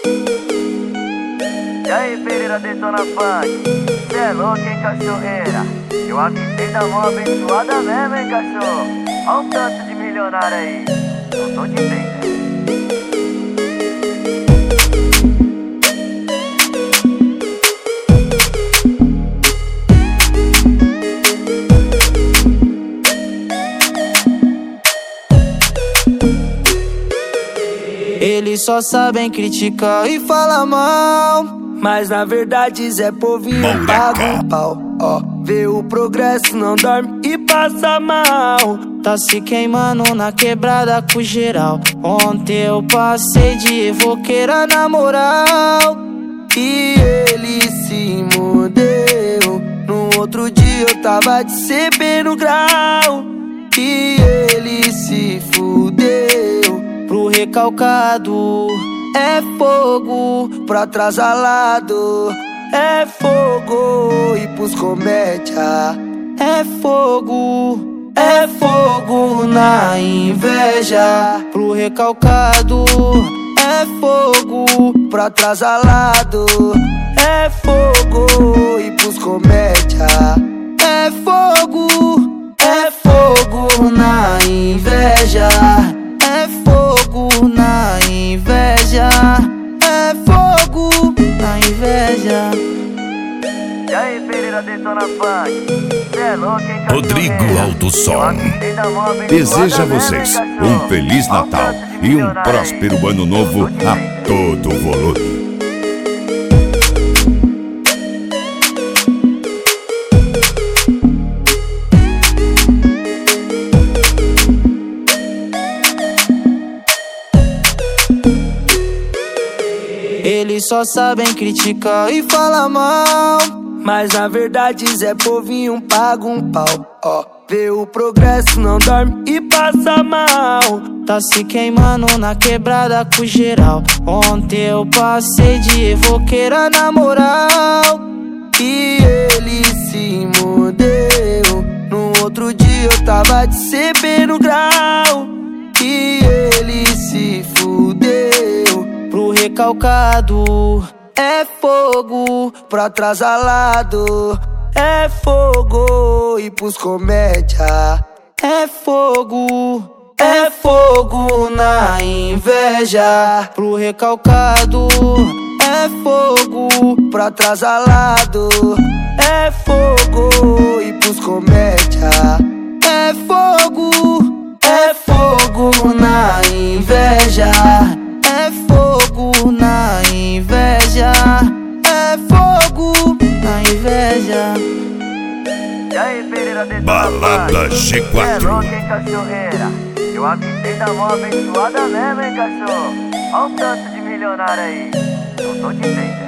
E aí, Pereira Detona Funk, cê é louco, hein, cachorreira? Eu avisei da mão abençoada mesmo, hein, cachorro? Olha um tanto de milionário aí, não tô te entendendo. Eles só sabem criticar e falar mal, mas na verdade Zé Povinho paga um pau. Ó, vê o progresso, não dorme e passa mal. Tá se queimando na quebrada com geral. Ontem eu passei de evoqueira na moral e ele se mudeu. No outro dia eu tava de CB no grau e ele se fudeu. Pro recalcado é fogo, pro atrasalado é fogo, e pros comédia é fogo na inveja. Pro recalcado é fogo, pro atrasalado é fogo, e pros comédia é fogo na inveja. É fogo na inveja, é fogo na inveja. E aí, Pereira Detona Funk, cê é louco, hein, Rodrigo Alto-Som deseja a vocês um Feliz Natal e um próspero Ano Novo a todo volume. Eles só sabem criticar e falar mal, mas na verdade Zé Povinho paga um pau. Ó, vê o progresso, não dorme e passa mal. Tá se queimando na quebrada com geral. Ontem eu passei de evoqueira na moral e ele se mudeu. No outro dia eu tava de CB no grau e ele se fudeu. Pro recalcado é fogo, pro atrasalado é fogo, e pros comédia é fogo na inveja. Pro recalcado é fogo, pro atrasalado é fogo, e pros comédia é fogo na inveja. É fogo na inveja, é fogo na inveja. E aí, Pereira Detona Balada Funk, G4. cê é louco, hein, cachorreira? Eu avisei da mão abençoada mesmo, hein, cachorro? Olha um tanto de milionário aí, não tô te entendendo.